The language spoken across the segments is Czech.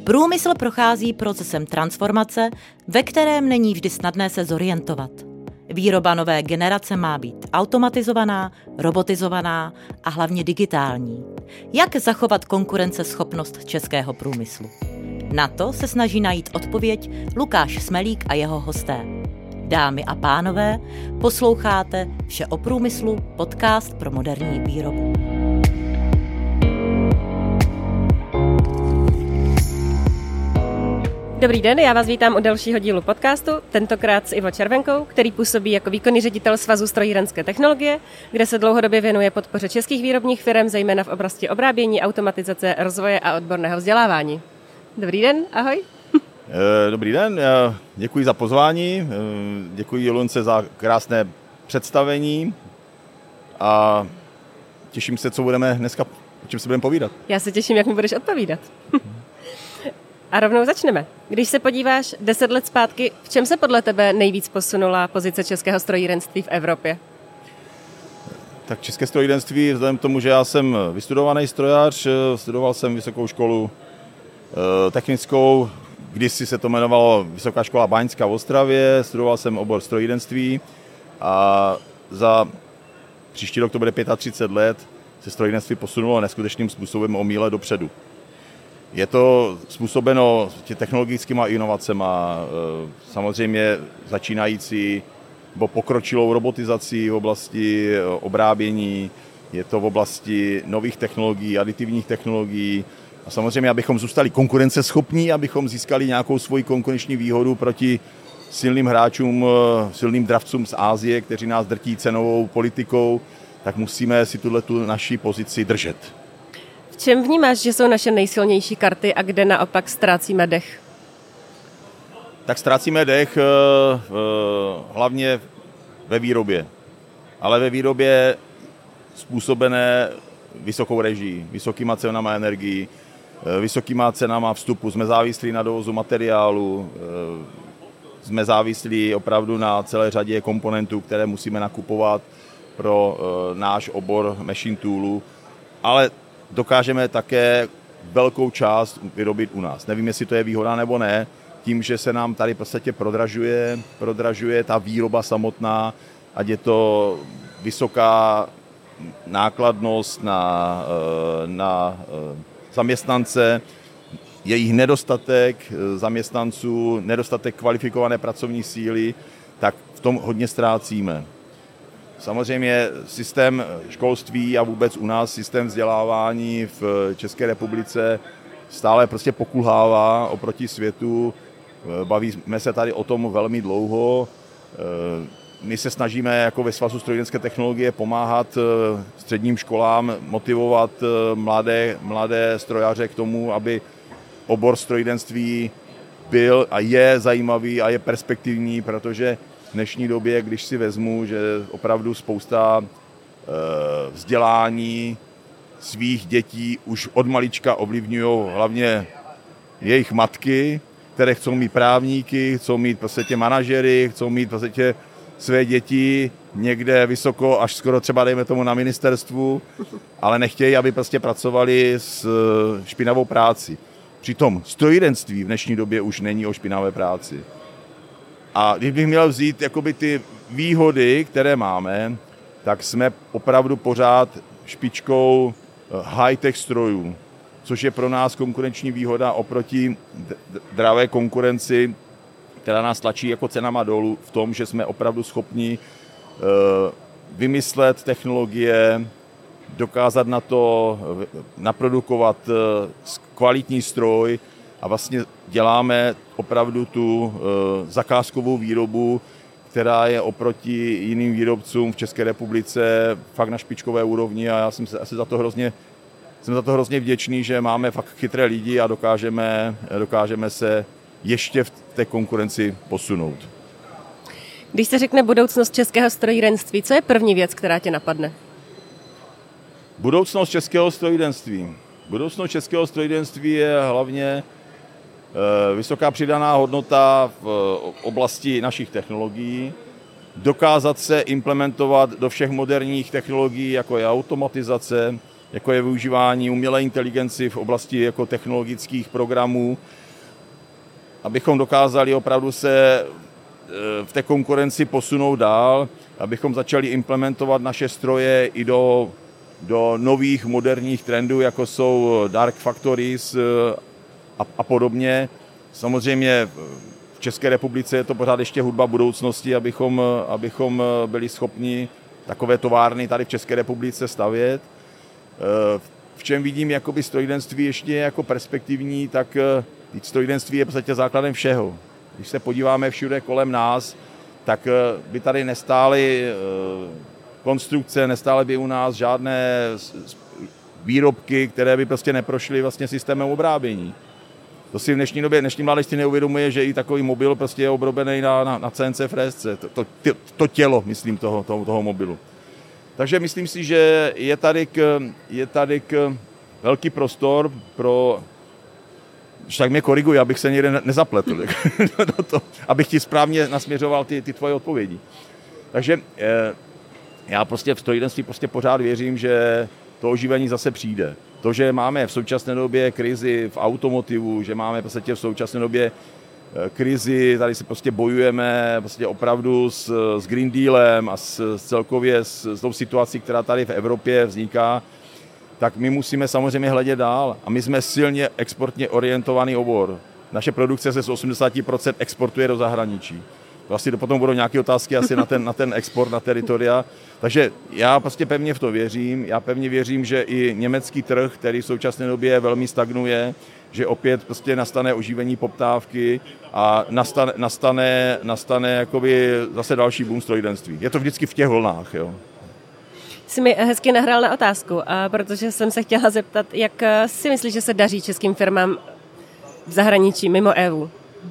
Průmysl prochází procesem transformace, ve kterém není vždy snadné se zorientovat. Výroba nové generace má být automatizovaná, robotizovaná a hlavně digitální. Jak zachovat konkurenceschopnost českého průmyslu? Na to se snaží najít odpověď Lukáš Smelík a jeho hosté. Dámy a pánové, posloucháte Vše o průmyslu, podcast pro moderní výrobu. Dobrý den, já vás vítám u dalšího dílu podcastu, tentokrát s Ivo Červenkou, který působí jako výkonný ředitel Svazu strojírenské technologie, kde se dlouhodobě věnuje podpoře českých výrobních firem, zejména v oblasti obrábění, automatizace, rozvoje a odborného vzdělávání. Dobrý den, ahoj. Dobrý den, děkuji za pozvání, děkuji Jelonce za krásné představení a těším se, o čem se budeme povídat. Já se těším, jak mi budeš odpovídat. A rovnou začneme. Když se podíváš 10 let zpátky, v čem se podle tebe nejvíc posunula pozice českého strojírenství v Evropě? Tak české strojírenství, vzhledem k tomu, že já jsem vystudovaný strojař, studoval jsem vysokou školu technickou, kdysi se to jmenovalo Vysoká škola báňská v Ostravě, studoval jsem obor strojírenství a za příští rok to bude 35 let, se strojírenství posunulo neskutečným způsobem o míle dopředu. Je to způsobeno technologickými inovacemi, samozřejmě začínající nebo pokročilou robotizací v oblasti obrábění, je to v oblasti nových technologií, aditivních technologií a samozřejmě, abychom zůstali konkurenceschopní, abychom získali nějakou svoji konkurenční výhodu proti silným hráčům, silným dravcům z Asie, kteří nás drtí cenovou politikou, tak musíme si tu naši pozici držet. V čem vnímáš, že jsou naše nejsilnější karty a kde naopak ztrácíme dech? Tak ztrácíme dech hlavně ve výrobě. Ale ve výrobě způsobené vysokou režií, vysokýma cenama energií, vysokýma cenama vstupu. Jsme závislí na dovozu materiálu, jsme závislí opravdu na celé řadě komponentů, které musíme nakupovat pro náš obor machine toolu, ale dokážeme také velkou část vyrobit u nás. Nevím, jestli to je výhoda nebo ne, tím, že se nám tady v podstatě prodražuje ta výroba samotná, ať je to vysoká nákladnost na zaměstnance, jejich nedostatek zaměstnanců, nedostatek kvalifikované pracovní síly, tak v tom hodně ztrácíme. Samozřejmě systém školství a vůbec u nás systém vzdělávání v České republice stále prostě pokulhává oproti světu. Bavíme se tady o tom velmi dlouho. My se snažíme jako ve Svazu strojírenské technologie pomáhat středním školám, motivovat mladé strojaře k tomu, aby obor strojírenství byl a je zajímavý a je perspektivní, protože v dnešní době, když si vezmu, že opravdu spousta vzdělání svých dětí už od malička ovlivňují hlavně jejich matky, které chcou mít právníky, chcou mít prostě manažery, chcou mít prostě své děti někde vysoko, až skoro třeba dejme tomu na ministerstvu, ale nechtějí, aby prostě pracovali s špinavou práci. Přitom strojírenství v dnešní době už není o špinavé práci. A když bych měl vzít jakoby ty výhody, které máme, tak jsme opravdu pořád špičkou high-tech strojů, což je pro nás konkurenční výhoda oproti dravé konkurenci, která nás tlačí jako cenama dolů v tom, že jsme opravdu schopni vymyslet technologie, dokázat na to naprodukovat kvalitní stroj a vlastně děláme opravdu tu zakázkovou výrobu, která je oproti jiným výrobcům v České republice fakt na špičkové úrovni a já jsem za to hrozně vděčný, že máme fakt chytré lidi a dokážeme se ještě v té konkurenci posunout. Když se řekne budoucnost českého strojírenství, co je první věc, která tě napadne? Budoucnost českého strojírenství. Budoucnost českého strojírenství je hlavně vysoká přidaná hodnota v oblasti našich technologií, dokázat se implementovat do všech moderních technologií, jako je automatizace, jako je využívání umělé inteligenci v oblasti jako technologických programů, abychom dokázali opravdu se v té konkurenci posunout dál, abychom začali implementovat naše stroje i do nových moderních trendů, jako jsou dark factories a podobně. Samozřejmě v České republice je to pořád ještě hudba budoucnosti, abychom byli schopni takové továrny tady v České republice stavět. V čem vidím jakoby strojírenství ještě jako perspektivní, tak strojírenství je v podstatě základem všeho. Když se podíváme všude kolem nás, tak by tady nestály konstrukce, nestály by u nás žádné výrobky, které by prostě neprošly vlastně systémem obrábění. To si v dnešní době, dnešní mládež si neuvědomuje, že i takový mobil prostě je obrobený na CNC frézce. To tělo, myslím, toho mobilu. Takže myslím si, že je tady velký prostor pro... Tak mě koriguj, abych se někde nezapletl, abych ti správně nasměřoval ty tvoje odpovědi. Takže já prostě v strojírenství prostě pořád věřím, že to oživení zase přijde. To, že máme v současné době krizi v automotivu, že máme prostě v současné době krizi, tady se prostě bojujeme prostě opravdu s Green Dealem a celkově s tou situací, která tady v Evropě vzniká, tak my musíme samozřejmě hledět dál. A my jsme silně exportně orientovaný obor. Naše produkce se z 80% exportuje do zahraničí. Vlastně potom budou nějaké otázky asi na ten export, na teritoria. Takže já prostě pevně v to věřím. Já pevně věřím, že i německý trh, který v současné době velmi stagnuje, že opět prostě nastane oživení poptávky a nastane jakoby zase další boom strojírenství. Je to vždycky v těch vlnách, jo. Jsi mi hezky nahrál na otázku, protože jsem se chtěla zeptat, jak si myslíš, že se daří českým firmám v zahraničí, mimo EU?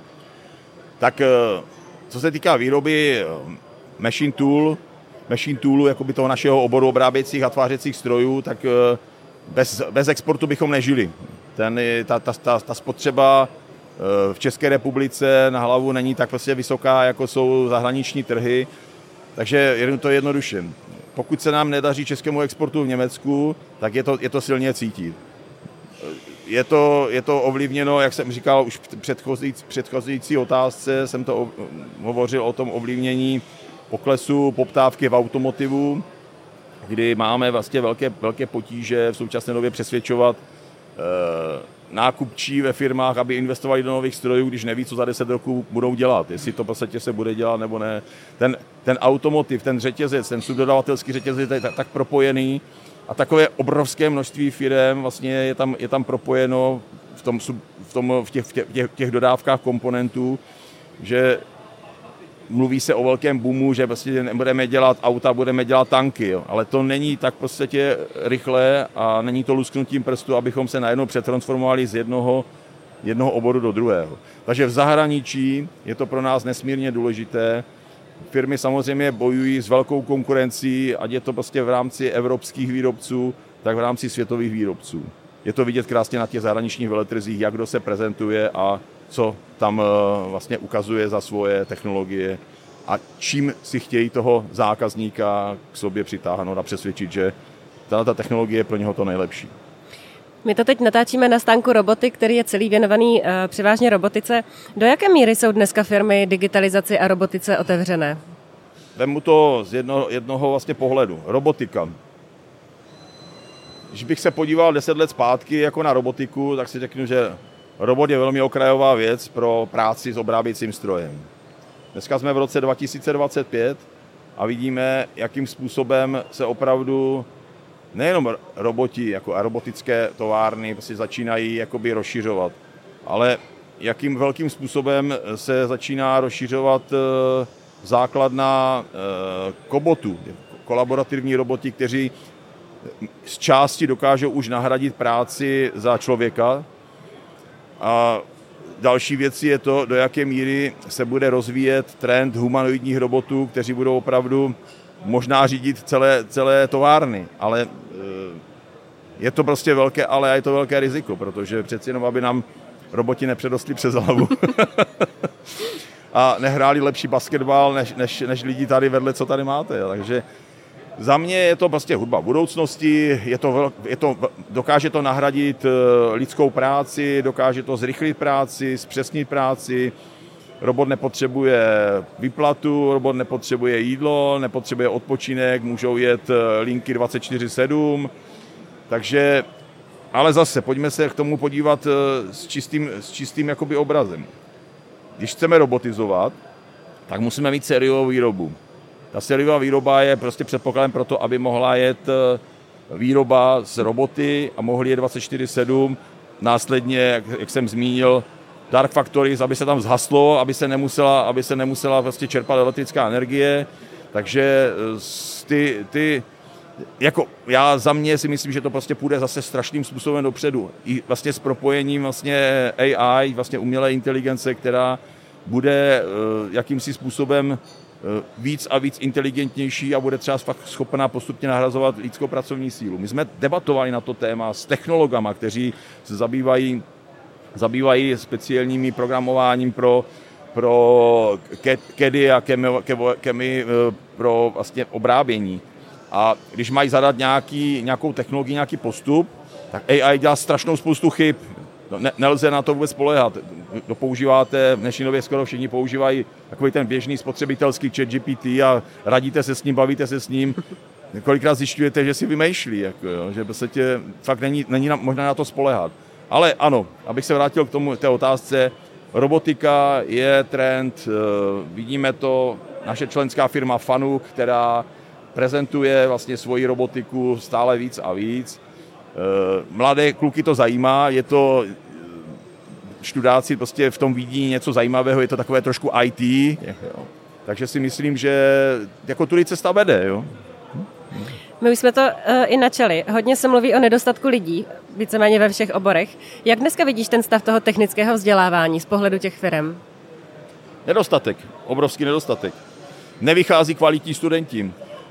Tak co se týká výroby machine toolu, jakoby toho našeho oboru obráběcích a tvářecích strojů, tak bez exportu bychom nežili. Ta spotřeba v České republice na hlavu není tak vlastně vysoká, jako jsou zahraniční trhy, takže je to jednoduše. Pokud se nám nedaří českému exportu v Německu, tak je to silně cítit. Je to ovlivněno, jak jsem říkal už v předchozící otázce, jsem to hovořil o tom ovlivnění poklesu poptávky v automotivu, kdy máme vlastně velké potíže v současné době přesvědčovat nákupčí ve firmách, aby investovali do nových strojů, když neví, co za 10 roků budou dělat. Jestli to v podstatě se bude dělat nebo ne. Ten automotiv, ten řetězec, ten subdodavatelský řetězec je tak propojený a takové obrovské množství firem vlastně je tam propojeno v těch dodávkách komponentů, že mluví se o velkém boomu, že vlastně nebudeme dělat auta, budeme dělat tanky, jo. Ale to není tak v podstatě rychle a není to lusknutím prstu, abychom se najednou přetransformovali z jednoho oboru do druhého. Takže v zahraničí je to pro nás nesmírně důležité. Firmy samozřejmě bojují s velkou konkurencí, ať je to prostě v rámci evropských výrobců, tak v rámci světových výrobců. Je to vidět krásně na těch zahraničních veletrzích, jak kdo se prezentuje a co tam vlastně ukazuje za svoje technologie a čím si chtějí toho zákazníka k sobě přitáhnout a přesvědčit, že ta technologie je pro něho to nejlepší. My to teď natáčíme na stánku Roboty, který je celý věnovaný převážně robotice. Do jaké míry jsou dneska firmy digitalizaci a robotice otevřené? Vemu to z jednoho vlastně pohledu. Robotika. Když bych se podíval 10 let zpátky jako na robotiku, tak si řeknu, že robot je velmi okrajová věc pro práci s obráběcím strojem. Dneska jsme v roce 2025 a vidíme, jakým způsobem se opravdu nejenom roboti jako a robotické továrny prostě začínají jakoby rozšiřovat, ale jakým velkým způsobem se začíná rozšiřovat základna kobotů, kolaborativní roboti, kteří z části dokážou už nahradit práci za člověka. A další věc je to, do jaké míry se bude rozvíjet trend humanoidních robotů, kteří budou opravdu možná řídit celé továrny, ale je to prostě velké, ale je to velké riziko, protože přeci jenom, aby nám roboti nepředostli přes hlavu a nehráli lepší basketbal než lidi tady vedle, co tady máte. Takže Za mě je to prostě hudba budoucnosti, dokáže to nahradit lidskou práci, dokáže to zrychlit práci, zpřesnit práci. Robot nepotřebuje výplatu, robot nepotřebuje jídlo, nepotřebuje odpočinek, můžou jet linky 24/7. Takže, ale zase, pojďme se k tomu podívat s čistým jakoby obrazem. Když chceme robotizovat, tak musíme mít sériovou výrobu. Ta sériová výroba je prostě předpokladem pro to, aby mohla jet výroba z roboty a mohly jet 24/7. Následně, jak jsem zmínil, dark factories, aby se tam zhaslo, aby se nemusela vlastně čerpat elektrická energie. Takže jako já za mě si myslím, že to prostě půjde zase strašným způsobem dopředu. I vlastně s propojením vlastně AI, vlastně umělé inteligence, která bude jakýmsi způsobem víc a víc inteligentnější a bude třeba fakt schopná postupně nahrazovat lidskou pracovní sílu. My jsme debatovali na to téma s technologama, kteří se zabývají speciálními programováním pro CADy a chemy pro vlastně obrábění. A když mají zadat nějakou technologii, nějaký postup, tak AI dělá strašnou spoustu chyb. Nelze na to vůbec spoléhat. Používáte, v dnešní době skoro všichni používají takový ten běžný spotřebitelský ChatGPT a radíte se s ním, bavíte se s ním. Kolikrát zjišťujete, že si vymýšlí, že prostě fakt není možná na to spoléhat. Ale ano, abych se vrátil k té otázce, robotika je trend, vidíme to, naše členská firma Fanuc, která prezentuje vlastně svoji robotiku stále víc a víc. Mladé kluky to zajímá, je to, študáci prostě v tom vidí něco zajímavého, je to takové trošku IT, takže si myslím, že jako tudy cesta vede, jo. My už jsme to i načali. Hodně se mluví o nedostatku lidí, víceméně ve všech oborech. Jak dneska vidíš ten stav toho technického vzdělávání z pohledu těch firem? Nedostatek, obrovský nedostatek. Nevychází kvalitní studenti,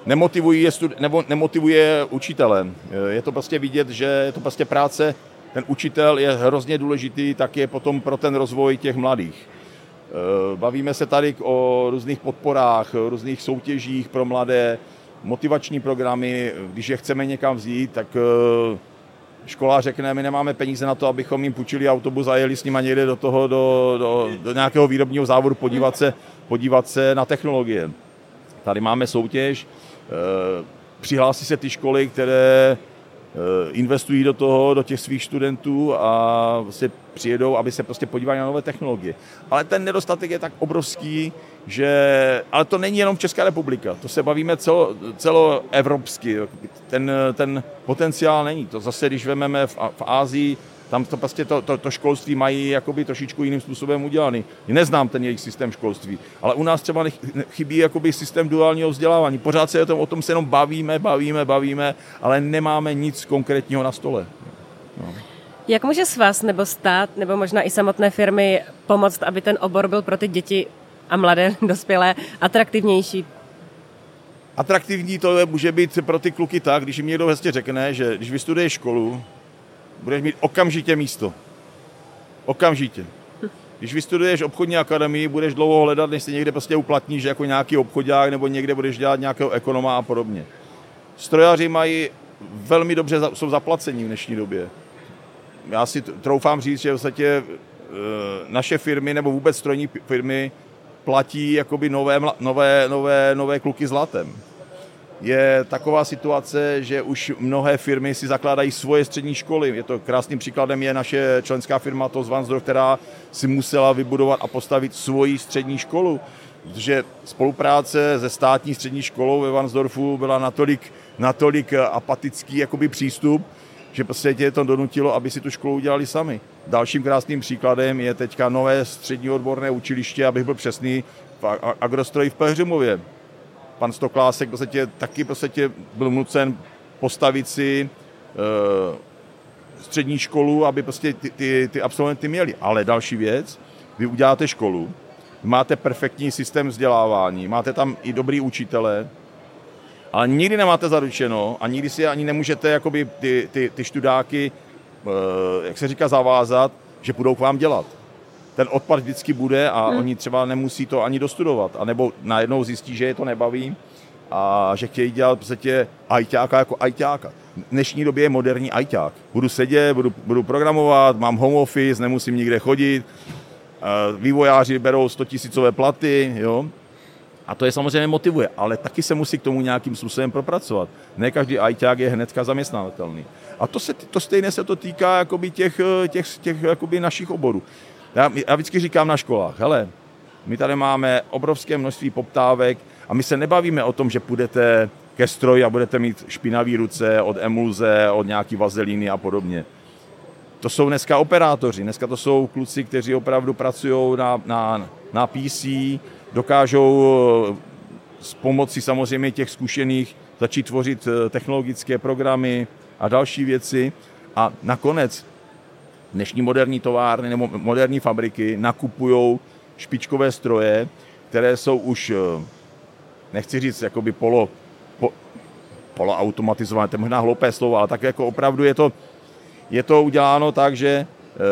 nemotivuje učitele. Je to prostě vidět, že je to prostě práce, ten učitel je hrozně důležitý, tak je potom pro ten rozvoj těch mladých. Bavíme se tady o různých podporách, různých soutěžích pro mladé, motivační programy, když je chceme někam vzít, tak škola řekne, my nemáme peníze na to, abychom jim půjčili autobus a jeli s nima někde do nějakého výrobního závodu podívat se na technologie. Tady máme soutěž, přihlásí se ty školy, které investují do těch svých studentů a se přijedou, aby se prostě podívali na nové technologie. Ale ten nedostatek je tak obrovský, ale to není jenom Česká republika, to se bavíme celoevropsky, ten potenciál není. To zase, když vezmeme v Asii, tam to prostě to školství mají jakoby trošičku jiným způsobem udělaný. Neznám ten jejich systém školství, ale u nás třeba chybí jakoby systém duálního vzdělávání. Pořád se o tom se jenom bavíme, ale nemáme nic konkrétního na stole. No. Jak může svaz nebo stát, nebo možná i samotné firmy pomoct, aby ten obor byl pro ty děti a mladé dospělé atraktivnější? Atraktivní to může být pro ty kluky tak, když jim někdo vlastně řekne, že když vystuduješ školu, budeš mít okamžitě místo. Okamžitě. Když vystuduješ obchodní akademii, budeš dlouho hledat, než se někde prostě uplatníš jako nějaký obchodák, nebo někde budeš dělat nějakého ekonoma a podobně. Strojaři mají velmi dobře, jsou zaplacení v dnešní době. Já si troufám říct, že vlastně naše firmy, nebo vůbec strojní firmy, platí jakoby nové kluky zlatem. Je taková situace, že už mnohé firmy si zakládají svoje střední školy. Je to krásným příkladem je naše členská firma TOS Varnsdorf, která si musela vybudovat a postavit svoji střední školu. Protože spolupráce se státní střední školou ve Varnsdorfu byla natolik apatický jakoby přístup, že prostě tě to donutilo, aby si tu školu udělali sami. Dalším krásným příkladem je teďka nové střední odborné učiliště, abych byl přesný, Agrostroji v Pelhřimově. Pan Stoklásek taky byl nucen postavit si střední školu, aby prostě ty absolventy měli. Ale další věc, vy uděláte školu, máte perfektní systém vzdělávání, máte tam i dobrý učitele, ale nikdy nemáte zaručeno a nikdy si ani nemůžete jakoby ty študáky, jak se říká, zavázat, že budou k vám dělat. Ten odpad vždycky bude a oni třeba nemusí to ani dostudovat, anebo najednou zjistí, že je to nebaví a že chtějí dělat v podstatě ajťáka jako ajťáka. V dnešní době je moderní ajťák. Budu sedět, budu programovat, mám home office, nemusím nikde chodit, vývojáři berou 100 000 platy, jo. A to je samozřejmě motivuje, ale taky se musí k tomu nějakým způsobem propracovat. Ne každý ajťák je hnedka zaměstnatelný. A to stejné se to týká jakoby těch jakoby našich oborů. Já vždycky říkám na školách, hele, my tady máme obrovské množství poptávek a my se nebavíme o tom, že půjdete ke stroji a budete mít špinavý ruce od emulze, od nějaký vazelíny a podobně. To jsou dneska operátoři, dneska to jsou kluci, kteří opravdu pracují na PC, dokážou s pomocí samozřejmě těch zkušených začít tvořit technologické programy a další věci. A nakonec dnešní moderní továrny nebo moderní fabriky nakupují špičkové stroje, které jsou už, nechci říct, jakoby poloautomatizované, to je možná hloupé slovo, ale tak jako opravdu je to uděláno tak, že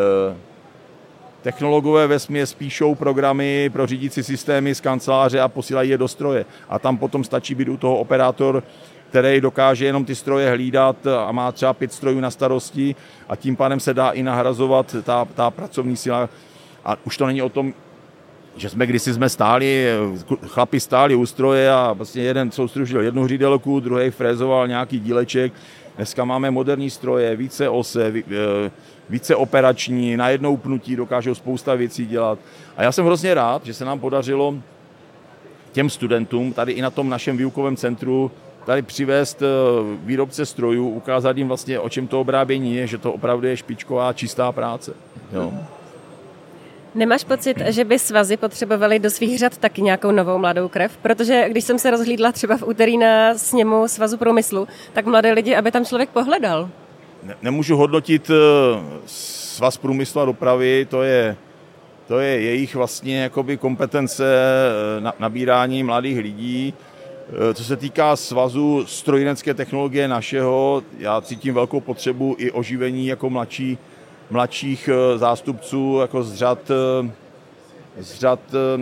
technologové vesměs píšou programy pro řídící systémy z kanceláře a posílají je do stroje. A tam potom stačí být u toho operátor, který dokáže jenom ty stroje hlídat a má třeba 5 strojů na starosti a tím pádem se dá i nahrazovat ta pracovní síla. A už to není o tom, že kdysi jsme stáli, chlapi stáli u stroje a vlastně jeden soustředil jednu hřídelku, druhý frézoval nějaký díleček. Dneska máme moderní stroje, více ose, více operační, na jednou pnutí dokážou spousta věcí dělat. A já jsem hrozně rád, že se nám podařilo těm studentům tady i na tom našem výukovém centru tady přivést výrobce strojů, ukázat jim vlastně, o čem to obrábění je, že to opravdu je špičková, čistá práce. Jo. Nemáš pocit, že by svazy potřebovaly do svých řad taky nějakou novou mladou krev? Protože když jsem se rozhlídla třeba v úterý na sněmu Svazu průmyslu, tak mladé lidi, aby tam člověk pohledal. Nemůžu hodnotit Svaz průmyslu a dopravy, to je jejich vlastně jakoby kompetence nabírání mladých lidí. Co se týká Svazu strojírenské technologie našeho, já cítím velkou potřebu i oživení jako mladších zástupců jako z řad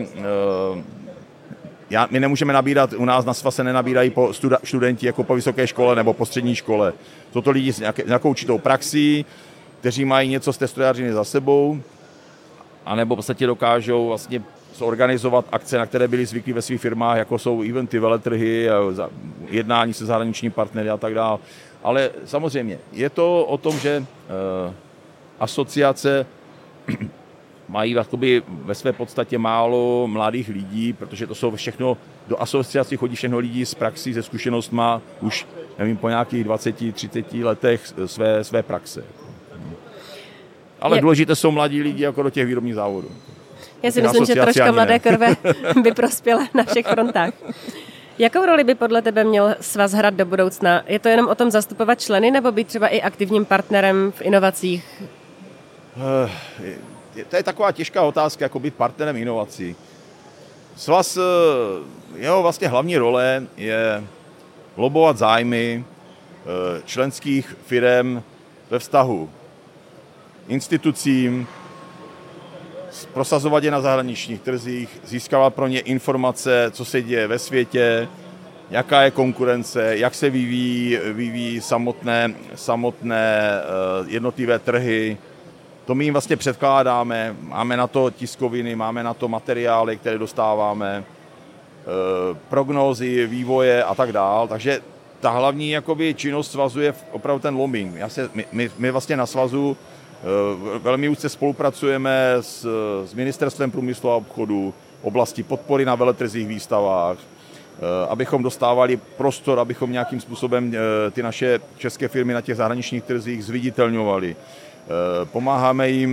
my nemůžeme nabírat, u nás na svaz se nenabírají studenti jako po vysoké škole nebo po střední škole. Jsou to lidi s nějakou určitou praxí, kteří mají něco z té strojařiny za sebou, anebo v podstatě dokážou vlastně zorganizovat akce, na které byli zvyklí ve svých firmách, jako jsou eventy, veletrhy, jednání se zahraničními partnery a tak dále. Ale samozřejmě je to o tom, že asociace mají ve své podstatě málo mladých lidí, protože to jsou všechno, do asociací chodí všechno lidí z praxí, ze zkušenostma už, nevím, po nějakých 20-30 letech své praxe. Ale důležité jsou mladí lidi jako do těch výrobních závodů. Já si myslím, že troška mladé krve by prospěla na všech frontách. Jakou roli by podle tebe měl svaz hrát do budoucna? Je to jenom o tom zastupovat členy, nebo být třeba i aktivním partnerem v inovacích? To je taková těžká otázka, jako být partnerem inovací. Svaz, jeho vlastně hlavní role je lobovat zájmy členských firem ve vztahu institucím, prosazovat je na zahraničních trzích, získávat pro ně informace, co se děje ve světě, jaká je konkurence, jak se vyvíjí samotné jednotlivé trhy. To my jim vlastně předkládáme, máme na to tiskoviny, máme na to materiály, které dostáváme, prognózy, vývoje a tak dál. Takže ta hlavní jakoby činnost svazu je opravdu ten lobbying. My vlastně na svazu velmi úzce spolupracujeme s Ministerstvem průmyslu a obchodu, oblasti podpory na veletrzích, výstavách, abychom dostávali prostor, abychom nějakým způsobem ty naše české firmy na těch zahraničních trzích zviditelňovali. Pomáháme jim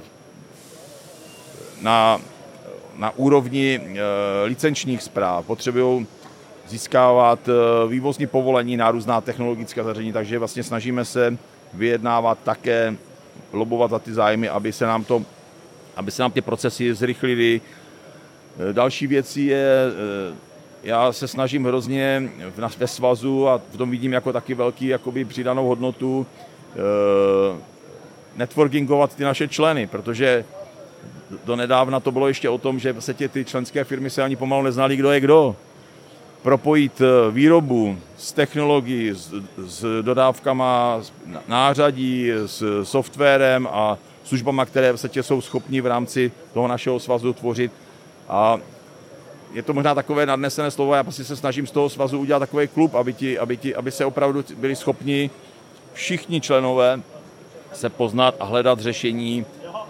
na úrovni licenčních správ. Potřebují získávat vývozní povolení na různá technologická zařízení, takže vlastně snažíme se vyjednávat také, lobovat za ty zájmy, aby se nám ty procesy zrychlily. Další věcí je, já se snažím hrozně ve svazu a v tom vidím jako taky velký jakoby přidanou hodnotu networkingovat ty naše členy, protože donedávna to bylo ještě o tom, že vlastně ty členské firmy se ani pomalu neznali, kdo je kdo. propojit výrobu s technologií, s dodávkama nářadí, s softwarem a službama, které vlastně jsou schopni v rámci toho našeho svazu tvořit. A je to možná takové nadnesené slovo, já prostě se snažím z toho svazu udělat takový klub, aby se opravdu byli schopni všichni členové se poznat a hledat řešení,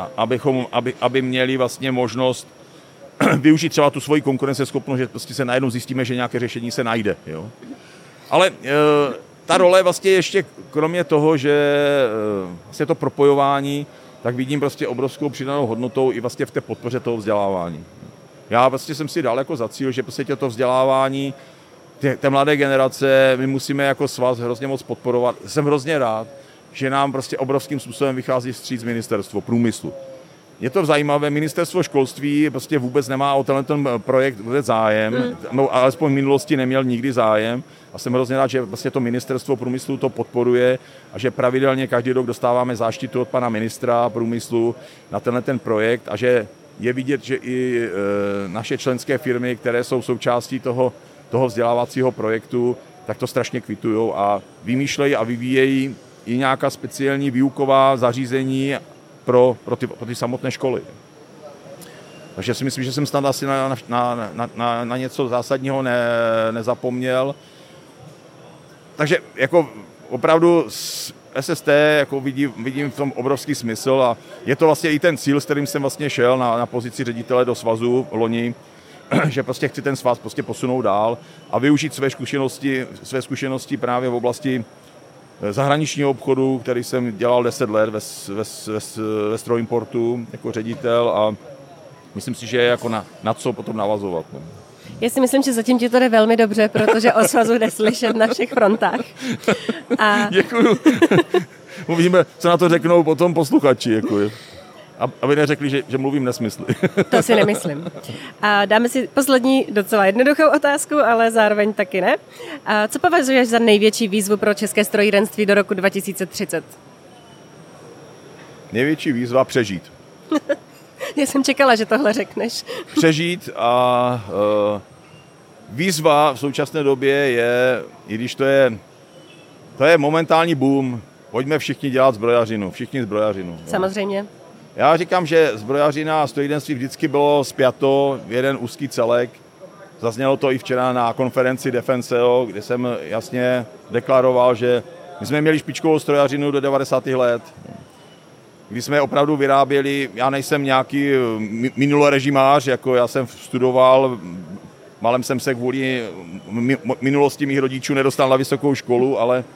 aby měli vlastně možnost využít třeba tu svoji konkurenceschopnost, že prostě se najednou zjistíme, že nějaké řešení se najde. Jo? Ale ta role vlastně ještě, kromě toho, že vlastně to propojování, tak vidím prostě obrovskou přidanou hodnotou i vlastně v té podpoře toho vzdělávání. Já vlastně jsem si dal jako za cíl, že prostě to vzdělávání té mladé generace my musíme jako svaz hrozně moc podporovat. Jsem hrozně rád, že nám prostě obrovským způsobem vychází vstříc ministerstvo průmyslu. Je to zajímavé, ministerstvo školství prostě vůbec nemá o ten projekt vůbec zájem, no, alespoň v minulosti neměl nikdy zájem a jsem hrozně rád, že vlastně to ministerstvo průmyslu to podporuje a že pravidelně každý rok dostáváme záštitu od pana ministra průmyslu na ten projekt a že je vidět, že i naše členské firmy, které jsou součástí toho vzdělávacího projektu, tak to strašně kvitujou a vymýšlejí a vyvíjejí i nějaká speciální výuková zařízení pro ty samotné školy. Takže si myslím, že jsem snad asi na něco zásadního nezapomněl. Takže jako opravdu SST jako vidím v tom obrovský smysl a je to vlastně i ten cíl, s kterým jsem vlastně šel na pozici ředitele do svazu loni, že prostě chci ten svaz prostě posunout dál a využít své zkušenosti právě v oblasti zahraničního obchodu, který jsem dělal 10 let ve Stroimportu jako ředitel a myslím si, že je jako na co potom navazovat. No. Já si myslím, že zatím ti to jde velmi dobře, protože o svazu jde slyšet na všech frontách. Děkuju. Uvidíme, co na to řeknou potom posluchači. Jako je. Aby neřekli, že mluvím nesmysly. To si nemyslím. A dáme si poslední docela jednoduchou otázku, ale zároveň taky ne. A co považuješ za největší výzvu pro české strojírenství do roku 2030? Největší výzva přežít. Já jsem čekala, že tohle řekneš. Přežít a výzva v současné době je, i když to je momentální boom, pojďme všichni dělat zbrojařinu, všichni zbrojařinu. Samozřejmě. Já říkám, že zbrojařina a strojírenství vždycky bylo spjato v jeden úzký celek. Zaznělo to i včera na konferenci Defenseo, kde jsem jasně deklaroval, že my jsme měli špičkovou strojařinu do 90. let, kdy jsme opravdu vyráběli, já nejsem nějaký minulorežimář, jako já jsem studoval, málem jsem se kvůli minulosti mých rodičů nedostal na vysokou školu, ale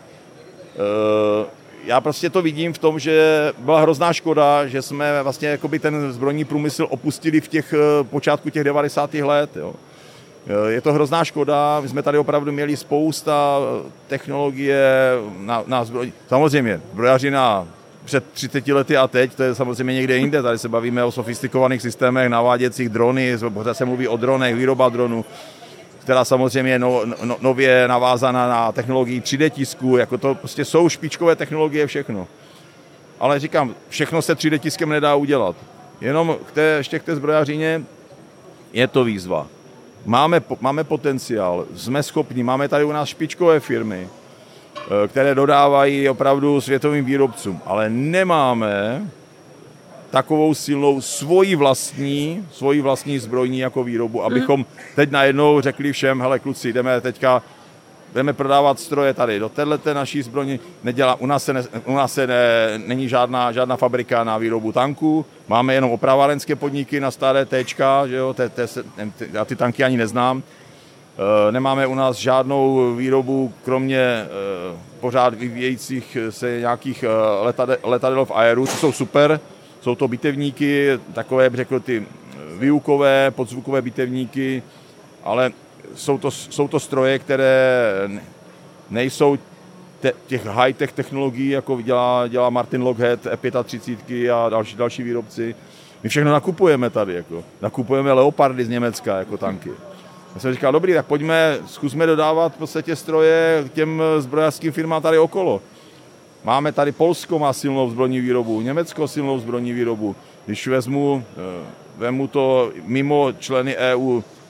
já prostě to vidím v tom, že byla hrozná škoda, že jsme vlastně jakoby ten zbrojní průmysl opustili v počátku těch 90. let. Jo. Je to hrozná škoda, my jsme tady opravdu měli spousta technologie na zbrojní. Samozřejmě, zbrojařina před 30 lety a teď, to je samozřejmě někde jinde, tady se bavíme o sofistikovaných systémech, naváděcích drony, pořád se mluví o dronech, výroba dronů, která samozřejmě je nově navázaná na technologii 3D tisku, jako to prostě jsou špičkové technologie všechno. Ale říkám, všechno se 3D tiskem nedá udělat. Jenom ještě k té zbrojařině je to výzva. Máme potenciál, jsme schopni, máme tady u nás špičkové firmy, které dodávají opravdu světovým výrobcům, ale nemáme takovou silnou svoji vlastní zbrojní jako výrobu, abychom teď najednou řekli všem, hele kluci, jdeme prodávat stroje tady do téhleté naší zbrojní, u nás není žádná fabrika na výrobu tanků, máme jenom opravárenské podniky na staré Tčka, že jo, já ty tanky ani neznám. Nemáme u nás žádnou výrobu, kromě pořád vyvíjejících se nějakých letadel v aeru, co jsou super, jsou to bitevníky, takové, řekl ty výukové, podzvukové bitevníky, ale jsou to stroje, které nejsou těch high-tech technologií, jako dělá Martin Lockheed, E35 a další výrobci. My všechno nakupujeme tady, jako. Nakupujeme Leopardy z Německa, jako tanky. Já jsem říkal, dobrý, tak zkusme dodávat v podstatě stroje těm zbrojařským firmám tady okolo. Máme tady Polsko má silnou zbrojní výrobu, Německo silnou zbrojní výrobu. Když vezmu to mimo členy EU,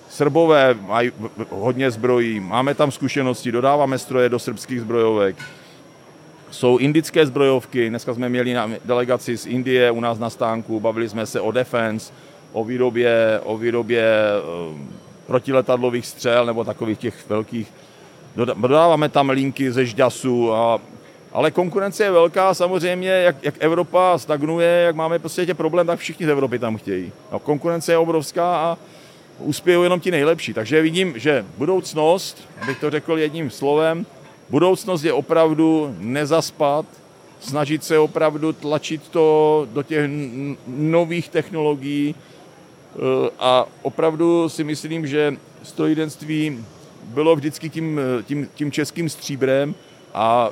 Srbové mají hodně zbrojí, máme tam zkušenosti, dodáváme stroje do srbských zbrojovek. Jsou indické zbrojovky, dneska jsme měli delegaci z Indie u nás na stánku, bavili jsme se o defense, o výrobě protiletadlových střel nebo takových těch velkých. Dodáváme tam linky ze žďasu, ale konkurence je velká samozřejmě, jak Evropa stagnuje, jak máme prostě problém, tak všichni z Evropy tam chtějí. No, konkurence je obrovská a uspějí jenom ti nejlepší. Takže vidím, že budoucnost, abych to řekl jedním slovem, budoucnost je opravdu nezaspat, snažit se opravdu tlačit to do těch nových technologií a opravdu si myslím, že strojírenství bylo vždycky tím českým stříbrem a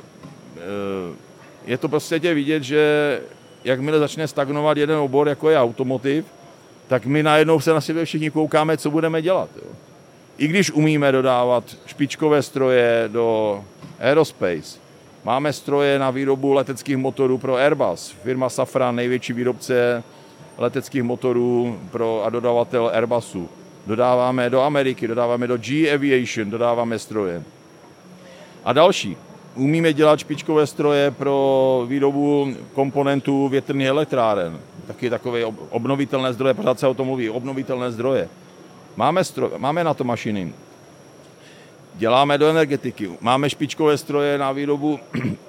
je to prostě vidět, že jakmile začne stagnovat jeden obor, jako je automotiv, tak my najednou se na sebe všichni koukáme, co budeme dělat. Jo. I když umíme dodávat špičkové stroje do aerospace, máme stroje na výrobu leteckých motorů pro Airbus, firma Safran, největší výrobce leteckých motorů a dodavatel Airbusu. Dodáváme do Ameriky, dodáváme do GE Aviation, dodáváme stroje. A další. Umíme dělat špičkové stroje pro výrobu komponentů větrných elektráren. Taky takové obnovitelné zdroje, pořád se o tom mluví, obnovitelné zdroje. Máme na to mašiny. Děláme do energetiky. Máme špičkové stroje na výrobu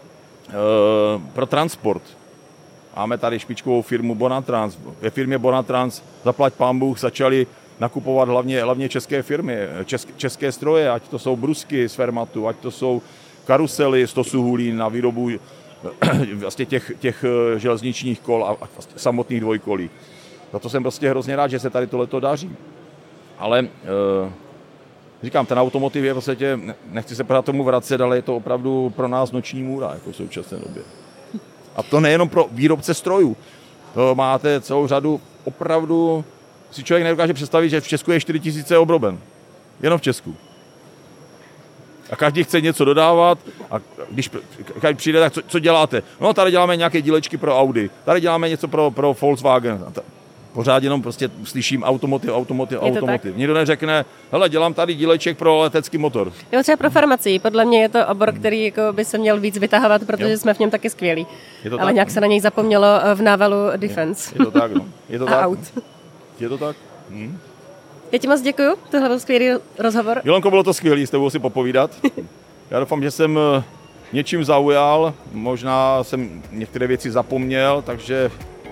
pro transport. Máme tady špičkovou firmu Bonatrans. Ve firmě Bonatrans, zaplať pán Bůh, začali nakupovat hlavně české firmy, české stroje, ať to jsou brusky z Fermatu, ať to jsou karusely z Tosuhulín na výrobu vlastně těch železničních kol a samotných dvojkolí. Proto jsem prostě hrozně rád, že se tady tohleto daří. Ale říkám, ten automotiv je vlastně, nechci se pořád tomu vracet, ale je to opravdu pro nás noční můra jako v současné době. A to nejenom pro výrobce strojů. To máte celou řadu opravdu, si člověk nedokáže představit, že v Česku je 4 000 obroben. Jenom v Česku. A každý chce něco dodávat a když přijde, tak co děláte? No, tady děláme nějaké dílečky pro Audi, tady děláme něco pro Volkswagen. Pořád jenom prostě slyším automotiv. Nikdo neřekne, hele, dělám tady díleček pro letecký motor. Jo, třeba pro farmacii. Podle mě je to obor, který jako by se měl víc vytahovat, protože jsme v něm taky skvělí. Ale tak, nějak se na něj zapomnělo v návalu Defense. Je to tak, no. Je to a tak. aut. Je to tak. Já ti moc děkuju, tohle byl skvělý rozhovor. Jolonko, bylo to skvělý s tebou si popovídat. Já doufám, že jsem něčím zaujal, možná jsem některé věci zapomněl, takže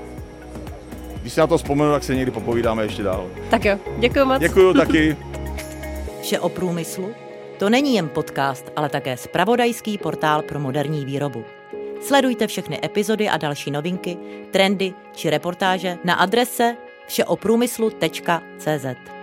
když si na to vzpomenu, tak se někdy popovídáme ještě dál. Tak jo, děkuju moc. Děkuju taky. Vše o průmyslu? To není jen podcast, ale také zpravodajský portál pro moderní výrobu. Sledujte všechny epizody a další novinky, trendy či reportáže na adrese všeoprůmyslu.cz.